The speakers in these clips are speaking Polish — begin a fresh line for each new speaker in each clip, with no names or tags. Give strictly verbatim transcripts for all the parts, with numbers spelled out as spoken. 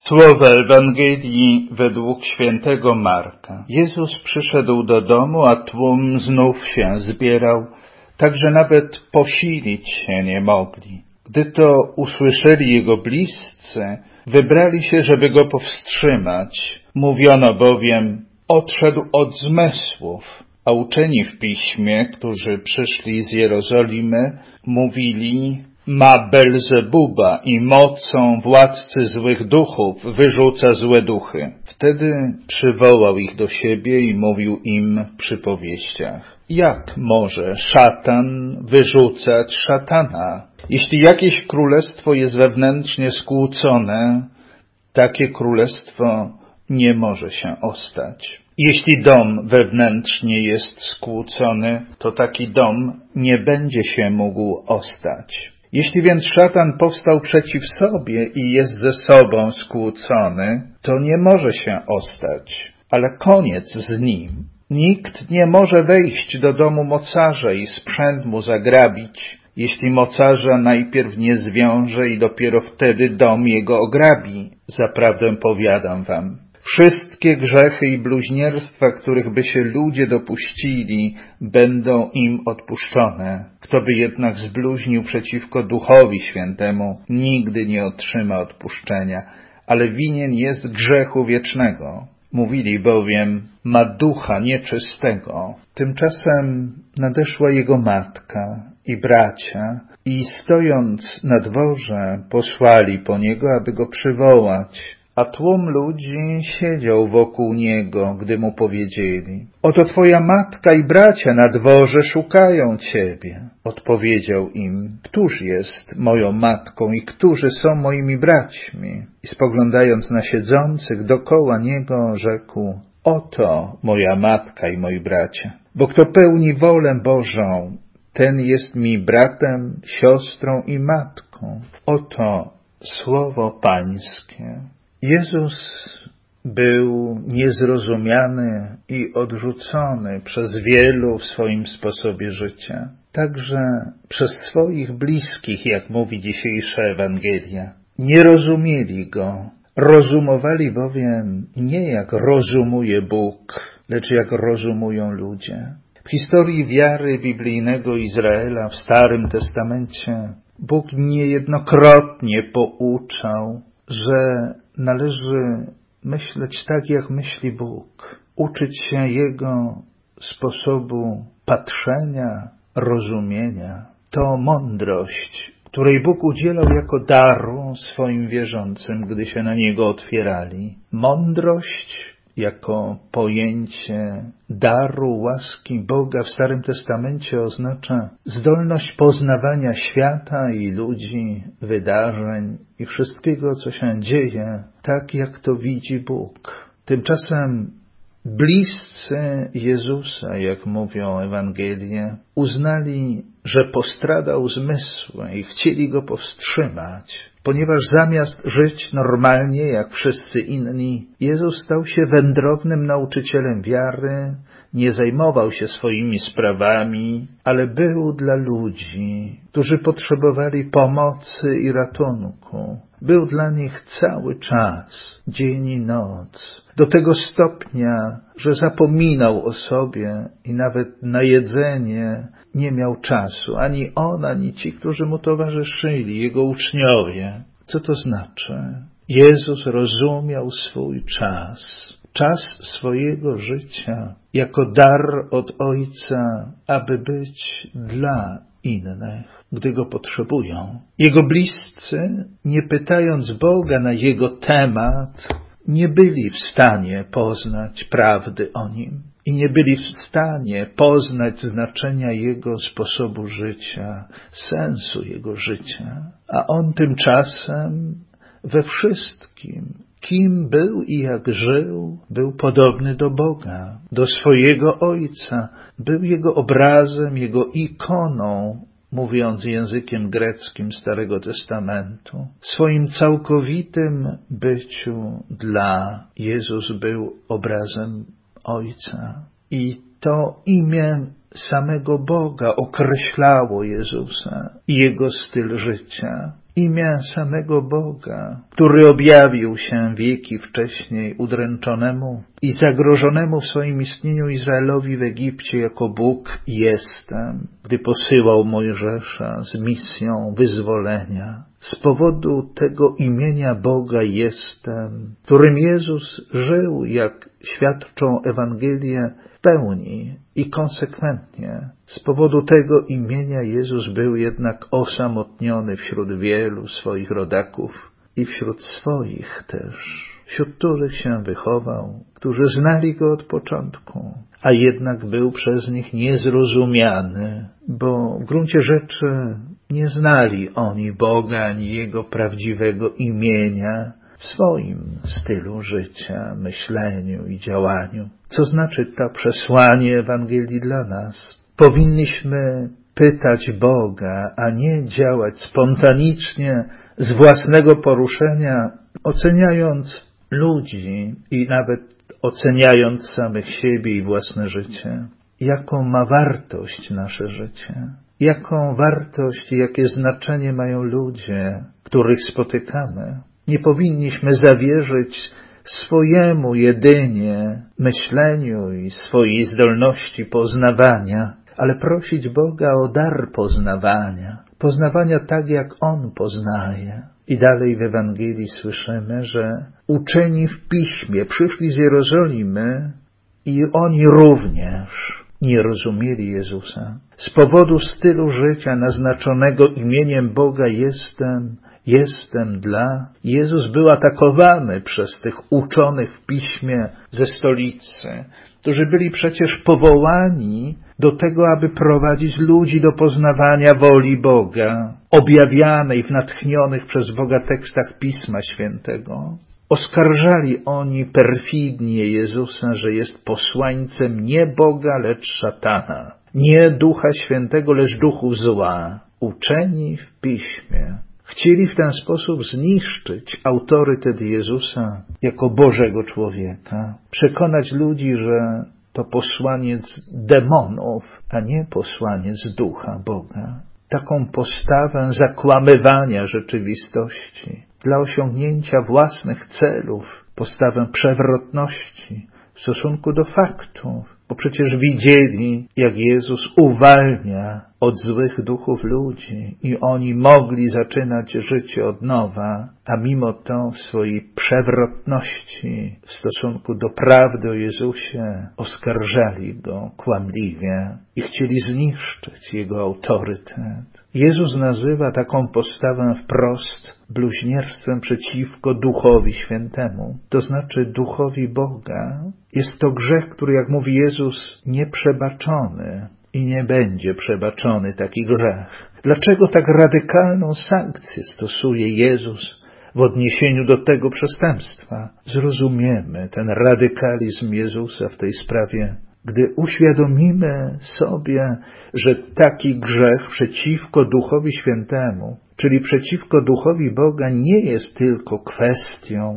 Słowa Ewangelii według świętego Marka. Jezus przyszedł do domu, a tłum znów się zbierał, tak że nawet posilić się nie mogli. Gdy to usłyszeli jego bliscy, wybrali się, żeby go powstrzymać. Mówiono bowiem, odszedł od zmysłów, a uczeni w piśmie, którzy przyszli z Jerozolimy, mówili, ma Belzebuba i mocą władcy złych duchów wyrzuca złe duchy. Wtedy przywołał ich do siebie i mówił im w przypowieściach. Jak może szatan wyrzucać szatana? Jeśli jakieś królestwo jest wewnętrznie skłócone, takie królestwo nie może się ostać. Jeśli dom wewnętrznie jest skłócony, to taki dom nie będzie się mógł ostać. Jeśli więc szatan powstał przeciw sobie i jest ze sobą skłócony, to nie może się ostać, ale koniec z nim. Nikt nie może wejść do domu mocarza i sprzęt mu zagrabić, jeśli mocarza najpierw nie zwiąże i dopiero wtedy dom jego ograbi. Zaprawdę powiadam wam, wszystkie grzechy i bluźnierstwa, których by się ludzie dopuścili, będą im odpuszczone. Kto by jednak zbluźnił przeciwko Duchowi Świętemu, nigdy nie otrzyma odpuszczenia, ale winien jest grzechu wiecznego. Mówili bowiem, ma ducha nieczystego. Tymczasem nadeszła jego matka i bracia i stojąc na dworze posłali po niego, aby go przywołać. A tłum ludzi siedział wokół niego, gdy mu powiedzieli, oto twoja matka i bracia na dworze szukają ciebie. Odpowiedział im, któż jest moją matką i którzy są moimi braćmi? I spoglądając na siedzących dokoła niego, rzekł, oto moja matka i moi bracia. Bo kto pełni wolę Bożą, ten jest mi bratem, siostrą i matką. Oto słowo Pańskie. Jezus był niezrozumiany i odrzucony przez wielu w swoim sposobie życia, także przez swoich bliskich, jak mówi dzisiejsza Ewangelia. Nie rozumieli Go, rozumowali bowiem nie jak rozumuje Bóg, lecz jak rozumują ludzie. W historii wiary biblijnego Izraela w Starym Testamencie Bóg niejednokrotnie pouczał, że należy myśleć tak, jak myśli Bóg, uczyć się Jego sposobu patrzenia, rozumienia. To mądrość, której Bóg udzielał jako daru swoim wierzącym, gdy się na Niego otwierali. Mądrość jako pojęcie daru, łaski Boga w Starym Testamencie oznacza zdolność poznawania świata i ludzi, wydarzeń i wszystkiego, co się dzieje, tak jak to widzi Bóg. Tymczasem bliscy Jezusa, jak mówią Ewangelie, uznali, że postradał zmysły i chcieli Go powstrzymać, ponieważ zamiast żyć normalnie, jak wszyscy inni, Jezus stał się wędrownym nauczycielem wiary, nie zajmował się swoimi sprawami, ale był dla ludzi, którzy potrzebowali pomocy i ratunku. Był dla nich cały czas, dzień i noc, do tego stopnia, że zapominał o sobie i nawet na jedzenie nie miał czasu, ani on, ani ci, którzy mu towarzyszyli, jego uczniowie. Co to znaczy? Jezus rozumiał swój czas, czas swojego życia jako dar od Ojca, aby być dla innych, gdy Go potrzebują. Jego bliscy, nie pytając Boga na Jego temat, nie byli w stanie poznać prawdy o Nim i nie byli w stanie poznać znaczenia Jego sposobu życia, sensu Jego życia. A On tymczasem we wszystkim, kim był i jak żył, był podobny do Boga, do swojego Ojca, był Jego obrazem, Jego ikoną, mówiąc językiem greckim Starego Testamentu. W swoim całkowitym byciu dla Jezus był obrazem Ojca. I to imię samego Boga określało Jezusa i Jego styl życia. imię samego Boga, który objawił się wieki wcześniej udręczonemu i zagrożonemu w swoim istnieniu Izraelowi w Egipcie jako Bóg jestem, gdy posyłał Mojżesza z misją wyzwolenia. Z powodu tego imienia Boga jestem, którym Jezus żył, jak świadczą Ewangelie, w pełni i konsekwentnie. Z powodu tego imienia Jezus był jednak osamotniony wśród wielu swoich rodaków i wśród swoich też, wśród których się wychował, którzy znali Go od początku, a jednak był przez nich niezrozumiany, bo w gruncie rzeczy nie znali oni Boga ani Jego prawdziwego imienia w swoim stylu życia, myśleniu i działaniu. Co znaczy to przesłanie Ewangelii dla nas? Powinniśmy pytać Boga, a nie działać spontanicznie, z własnego poruszenia, oceniając ludzi i nawet oceniając samych siebie i własne życie. Jaką ma wartość nasze życie? Jaką wartość i jakie znaczenie mają ludzie, których spotykamy? Nie powinniśmy zawierzyć swojemu jedynie myśleniu i swojej zdolności poznawania, ale prosić Boga o dar poznawania. Poznawania tak, jak On poznaje. I dalej w Ewangelii słyszymy, że uczeni w Piśmie przyszli z Jerozolimy i oni również nie rozumieli Jezusa. Z powodu stylu życia naznaczonego imieniem Boga jestem, jestem dla. Jezus był atakowany przez tych uczonych w Piśmie ze stolicy, którzy byli przecież powołani do tego, aby prowadzić ludzi do poznawania woli Boga, objawianej w natchnionych przez Boga tekstach Pisma Świętego. Oskarżali oni perfidnie Jezusa, że jest posłańcem nie Boga, lecz szatana, nie Ducha Świętego, lecz duchów zła, uczeni w Piśmie. Chcieli w ten sposób zniszczyć autorytet Jezusa jako Bożego człowieka, przekonać ludzi, że to posłaniec demonów, a nie posłaniec Ducha Boga. Taką postawę zakłamywania rzeczywistości dla osiągnięcia własnych celów, postawę przewrotności w stosunku do faktów, bo przecież widzieli, jak Jezus uwalnia od złych duchów ludzi i oni mogli zaczynać życie od nowa, a mimo to w swojej przewrotności w stosunku do prawdy o Jezusie oskarżali Go kłamliwie i chcieli zniszczyć Jego autorytet. Jezus nazywa taką postawę wprost bluźnierstwem przeciwko Duchowi Świętemu, to znaczy Duchowi Boga. Jest to grzech, który, jak mówi Jezus, nieprzebaczony i nie będzie przebaczony taki grzech. Dlaczego tak radykalną sankcję stosuje Jezus w odniesieniu do tego przestępstwa? Zrozumiemy ten radykalizm Jezusa w tej sprawie, gdy uświadomimy sobie, że taki grzech przeciwko Duchowi Świętemu, czyli przeciwko Duchowi Boga, nie jest tylko kwestią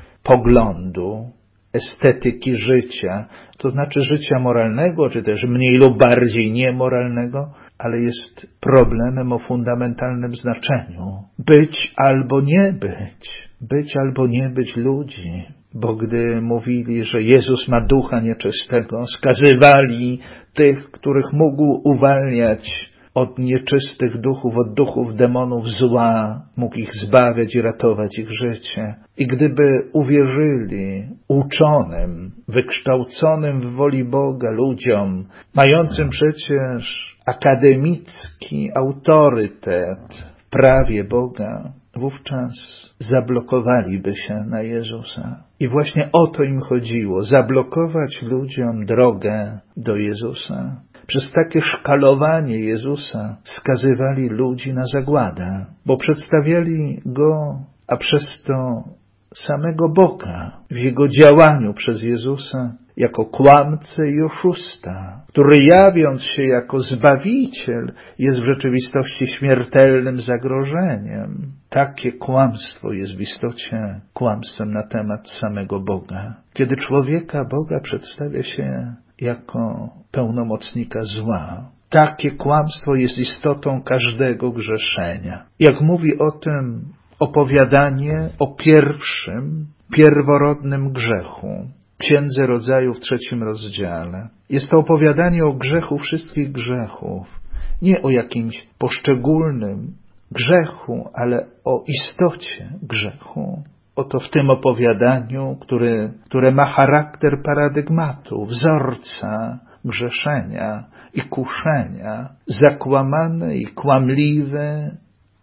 poglądu, estetyki życia, to znaczy życia moralnego, czy też mniej lub bardziej niemoralnego, ale jest problemem o fundamentalnym znaczeniu. Być albo nie być, być albo nie być ludzi. Bo gdy mówili, że Jezus ma ducha nieczystego, skazywali tych, których mógł uwalniać od nieczystych duchów, od duchów demonów zła, mógł ich zbawiać i ratować ich życie. I gdyby uwierzyli uczonym, wykształconym w woli Boga ludziom, mającym przecież akademicki autorytet w prawie Boga, wówczas zablokowaliby się na Jezusa. I właśnie o to im chodziło, zablokować ludziom drogę do Jezusa. Przez takie szkalowanie Jezusa skazywali ludzi na zagładę, bo przedstawiali Go, a przez to samego Boga w Jego działaniu przez Jezusa jako kłamcę i oszusta, który jawiąc się jako Zbawiciel jest w rzeczywistości śmiertelnym zagrożeniem. Takie kłamstwo jest w istocie kłamstwem na temat samego Boga. Kiedy człowieka Boga przedstawia się jako pełnomocnika zła, Takie kłamstwo jest istotą każdego grzeszenia. Jak mówi o tym opowiadanie o pierwszym, pierworodnym grzechu, Księdze Rodzaju w trzecim rozdziale. Jest to opowiadanie o grzechu wszystkich grzechów. Nie o jakimś poszczególnym grzechu, ale o istocie grzechu. Oto w tym opowiadaniu, który, które ma charakter paradygmatu, wzorca grzeszenia i kuszenia, zakłamany i kłamliwy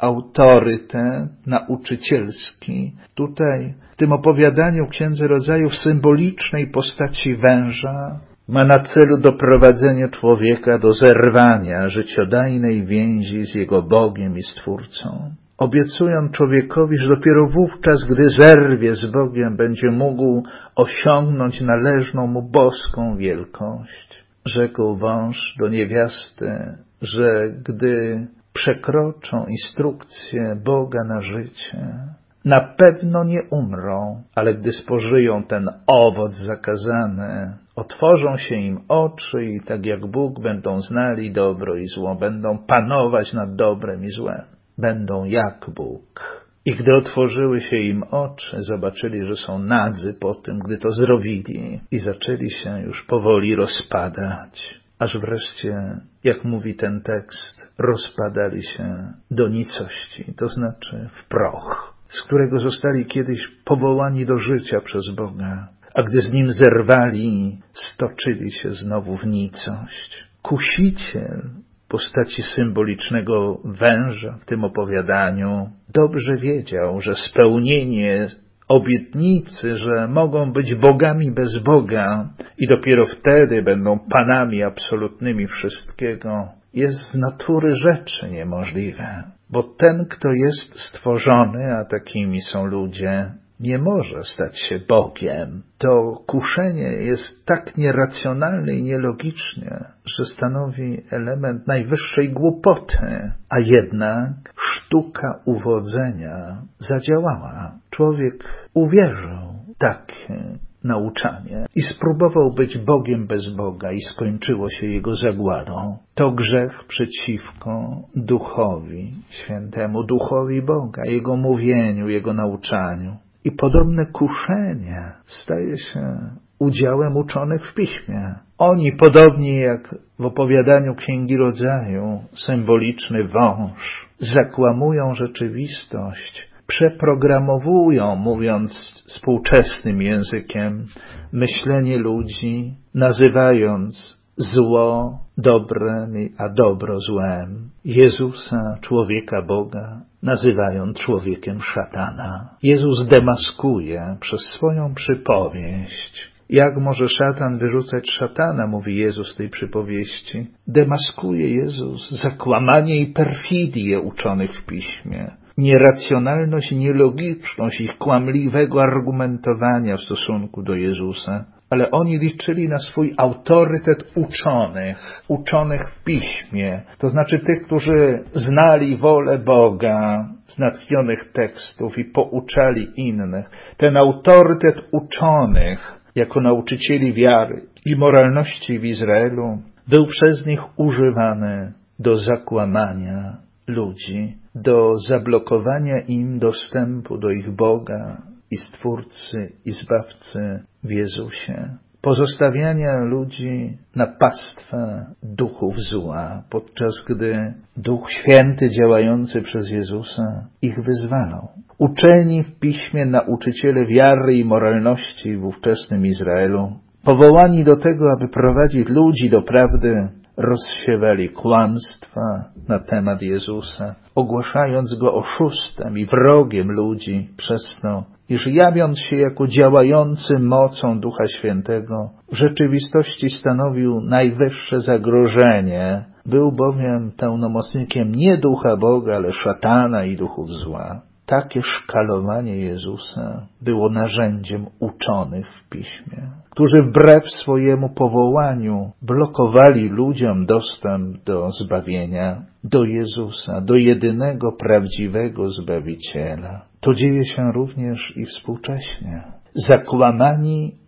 autorytet nauczycielski. Tutaj w tym opowiadaniu Księdze Rodzaju w symbolicznej postaci węża ma na celu doprowadzenie człowieka do zerwania życiodajnej więzi z jego Bogiem i Stwórcą. Obiecując człowiekowi, że dopiero wówczas, gdy zerwie z Bogiem, będzie mógł osiągnąć należną mu boską wielkość. Rzekł wąż do niewiasty, że gdy przekroczą instrukcję Boga na życie, na pewno nie umrą, ale gdy spożyją ten owoc zakazany, otworzą się im oczy i tak jak Bóg będą znali dobro i zło, będą panować nad dobrem i złem. Będą jak Bóg. I gdy otworzyły się im oczy, zobaczyli, że są nadzy po tym, gdy to zrobili i zaczęli się już powoli rozpadać. Aż wreszcie, jak mówi ten tekst, rozpadali się do nicości, to znaczy w proch, z którego zostali kiedyś powołani do życia przez Boga, a gdy z nim zerwali, stoczyli się znowu w nicość. Kusiciel w postaci symbolicznego węża w tym opowiadaniu dobrze wiedział, że spełnienie obietnicy, że mogą być bogami bez Boga i dopiero wtedy będą panami absolutnymi wszystkiego, jest z natury rzeczy niemożliwe. Bo ten, kto jest stworzony, a takimi są ludzie, nie może stać się Bogiem. To kuszenie jest tak nieracjonalne i nielogiczne, że stanowi element najwyższej głupoty, a jednak sztuka uwodzenia zadziałała. Człowiek uwierzył w takie nauczanie i spróbował być Bogiem bez Boga i skończyło się jego zagładą. To grzech przeciwko Duchowi Świętemu, Duchowi Boga, Jego mówieniu, Jego nauczaniu. I podobne kuszenie staje się udziałem uczonych w Piśmie. Oni, podobnie jak w opowiadaniu Księgi Rodzaju, symboliczny wąż, zakłamują rzeczywistość, przeprogramowują, mówiąc współczesnym językiem, myślenie ludzi, nazywając zło dobrem, a dobro złem. Jezusa, człowieka Boga, nazywają człowiekiem szatana. Jezus demaskuje przez swoją przypowieść. Jak może szatan wyrzucać szatana, mówi Jezus w tej przypowieści. Demaskuje Jezus zakłamanie i perfidię uczonych w Piśmie. Nieracjonalność i nielogiczność ich kłamliwego argumentowania w stosunku do Jezusa. Ale oni liczyli na swój autorytet uczonych, uczonych w Piśmie, to znaczy tych, którzy znali wolę Boga z natchnionych tekstów i pouczali innych. Ten autorytet uczonych jako nauczycieli wiary i moralności w Izraelu był przez nich używany do zakłamania ludzi, do zablokowania im dostępu do ich Boga i Stwórcy i Zbawcy w Jezusie. Pozostawiania ludzi na pastwę duchów zła, podczas gdy Duch Święty działający przez Jezusa ich wyzwalał. Uczeni w Piśmie nauczyciele wiary i moralności w ówczesnym Izraelu, powołani do tego, aby prowadzić ludzi do prawdy, rozsiewali kłamstwa na temat Jezusa, ogłaszając Go oszustem i wrogiem ludzi przez to, iż jawiąc się jako działający mocą Ducha Świętego, w rzeczywistości stanowił najwyższe zagrożenie, był bowiem pełnomocnikiem nie Ducha Boga, ale szatana i duchów zła. Takie szkalowanie Jezusa było narzędziem uczonych w Piśmie, którzy wbrew swojemu powołaniu blokowali ludziom dostęp do zbawienia, do Jezusa, do jedynego prawdziwego Zbawiciela. To dzieje się również i współcześnie. Zakłamani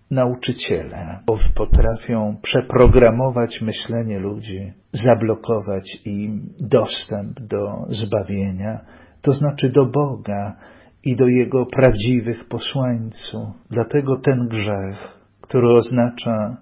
nauczyciele, bo potrafią przeprogramować myślenie ludzi, zablokować im dostęp do zbawienia, to znaczy do Boga i do Jego prawdziwych posłańców. Dlatego ten grzech, który oznacza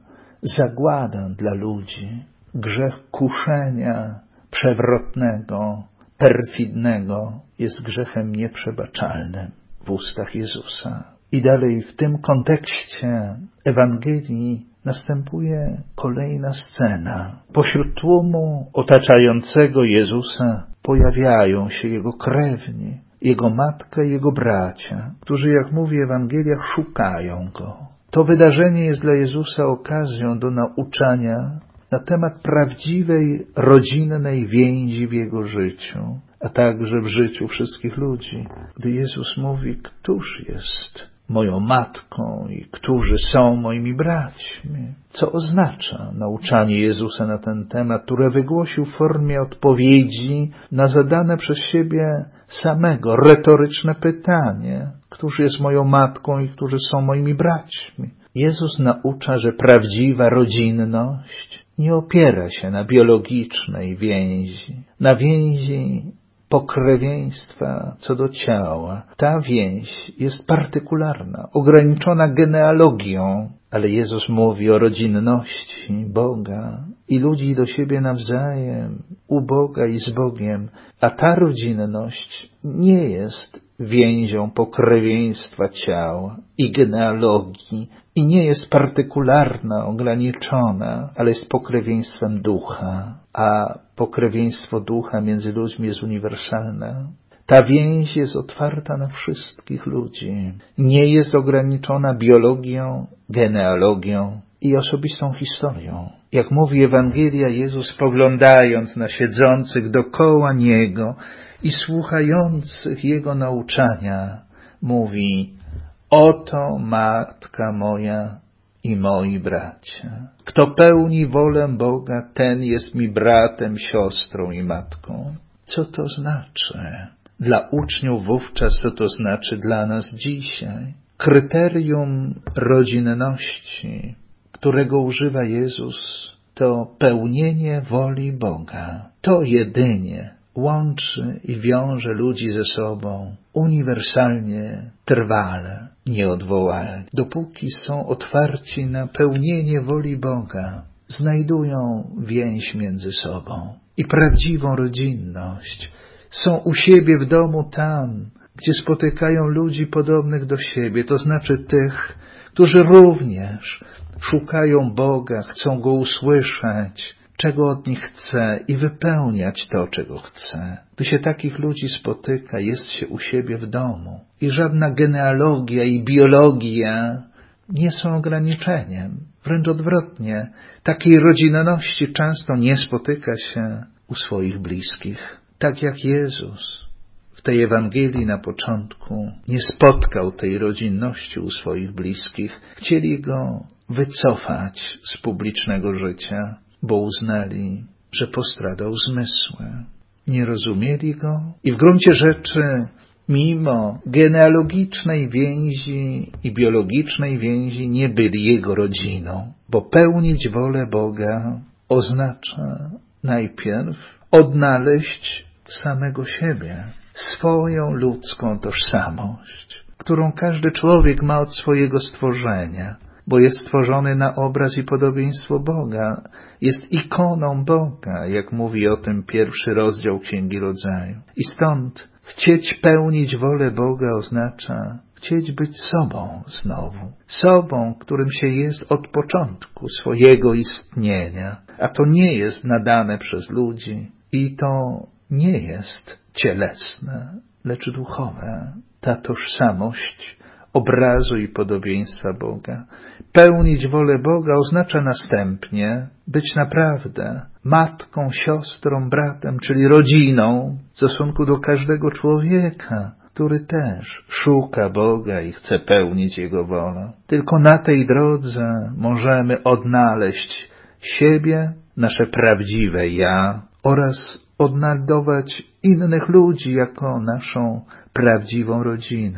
zagładę dla ludzi, grzech kuszenia przewrotnego, perfidnego, jest grzechem nieprzebaczalnym w ustach Jezusa. I dalej w tym kontekście Ewangelii następuje kolejna scena. Pośród tłumu otaczającego Jezusa pojawiają się Jego krewni, Jego matka i Jego bracia, którzy, jak mówi Ewangelia, szukają Go. To wydarzenie jest dla Jezusa okazją do nauczania na temat prawdziwej, rodzinnej więzi w Jego życiu, a także w życiu wszystkich ludzi. Gdy Jezus mówi, któż jest moją matką i którzy są moimi braćmi. Co oznacza nauczanie Jezusa na ten temat, które wygłosił w formie odpowiedzi na zadane przez siebie samego retoryczne pytanie, któż jest moją matką i którzy są moimi braćmi. Jezus naucza, że prawdziwa rodzinność nie opiera się na biologicznej więzi, na więzi pokrewieństwa co do ciała. Ta więź jest partykularna, ograniczona genealogią, ale Jezus mówi o rodzinności Boga i ludzi do siebie nawzajem, u Boga i z Bogiem, a ta rodzinność nie jest więzią pokrewieństwa ciała i genealogii i nie jest partykularna, ograniczona, ale jest pokrewieństwem ducha, a pokrewieństwo ducha między ludźmi jest uniwersalne. Ta więź jest otwarta na wszystkich ludzi. Nie jest ograniczona biologią, genealogią i osobistą historią. Jak mówi Ewangelia, Jezus, spoglądając na siedzących dokoła Niego i słuchających Jego nauczania, mówi: oto matka moja i moi bracia. Kto pełni wolę Boga, ten jest mi bratem, siostrą i matką. Co to znaczy? Dla uczniów wówczas, co to znaczy dla nas dzisiaj? Kryterium rodzinności, którego używa Jezus, to pełnienie woli Boga. To jedynie łączy i wiąże ludzi ze sobą uniwersalnie, trwale, nieodwołalnie. Dopóki są otwarci na pełnienie woli Boga, znajdują więź między sobą i prawdziwą rodzinność. Są u siebie w domu tam, gdzie spotykają ludzi podobnych do siebie, to znaczy tych, którzy również szukają Boga, chcą Go usłyszeć, czego od nich chce i wypełniać to, czego chce. Gdy się takich ludzi spotyka, jest się u siebie w domu. I żadna genealogia i biologia nie są ograniczeniem. Wręcz odwrotnie, takiej rodzinności często nie spotyka się u swoich bliskich. Tak jak Jezus w tej Ewangelii na początku nie spotkał tej rodzinności u swoich bliskich. Chcieli Go wycofać z publicznego życia, bo uznali, że postradał zmysły. Nie rozumieli Go i w gruncie rzeczy, mimo genealogicznej więzi i biologicznej więzi, nie byli Jego rodziną, bo pełnić wolę Boga oznacza najpierw odnaleźć samego siebie, swoją ludzką tożsamość, którą każdy człowiek ma od swojego stworzenia, bo jest stworzony na obraz i podobieństwo Boga, jest ikoną Boga, jak mówi o tym pierwszy rozdział Księgi Rodzaju. I stąd chcieć pełnić wolę Boga oznacza chcieć być sobą znowu, sobą, którym się jest od początku swojego istnienia, a to nie jest nadane przez ludzi i to nie jest cielesne, lecz duchowe. Ta tożsamość obrazu i podobieństwa Boga. Pełnić wolę Boga oznacza następnie być naprawdę matką, siostrą, bratem, czyli rodziną w stosunku do każdego człowieka, który też szuka Boga i chce pełnić Jego wolę. Tylko na tej drodze możemy odnaleźć siebie, nasze prawdziwe ja oraz odnajdować innych ludzi jako naszą prawdziwą rodzinę.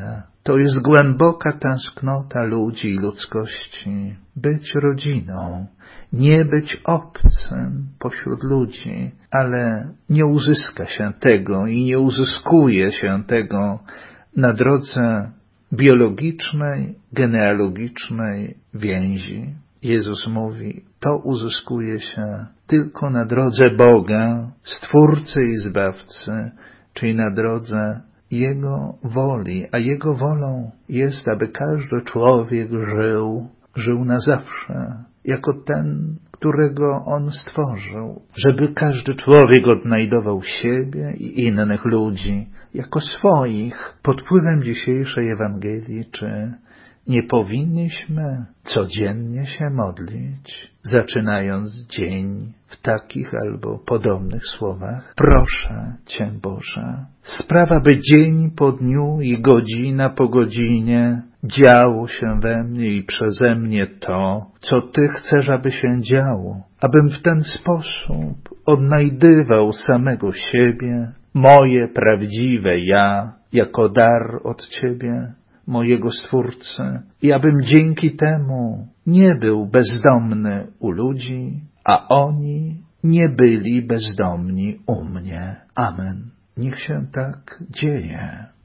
To jest głęboka tęsknota ludzi i ludzkości. Być rodziną, nie być obcym pośród ludzi, ale nie uzyska się tego i nie uzyskuje się tego na drodze biologicznej, genealogicznej więzi. Jezus mówi, to uzyskuje się tylko na drodze Boga, Stwórcy i Zbawcy, czyli na drodze Jego woli, a Jego wolą jest, aby każdy człowiek żył, żył na zawsze, jako ten, którego On stworzył, żeby każdy człowiek odnajdował siebie i innych ludzi jako swoich. Pod wpływem dzisiejszej Ewangelii, czy nie powinniśmy codziennie się modlić, zaczynając dzień w takich albo podobnych słowach? Proszę Cię, Boże, sprawa, by dzień po dniu i godzina po godzinie działo się we mnie i przeze mnie to, co Ty chcesz, aby się działo, abym w ten sposób odnajdywał samego siebie, moje prawdziwe ja, jako dar od Ciebie, mojego Stwórcy, i abym dzięki temu nie był bezdomny u ludzi, a oni nie byli bezdomni u mnie. Amen. Niech się tak dzieje.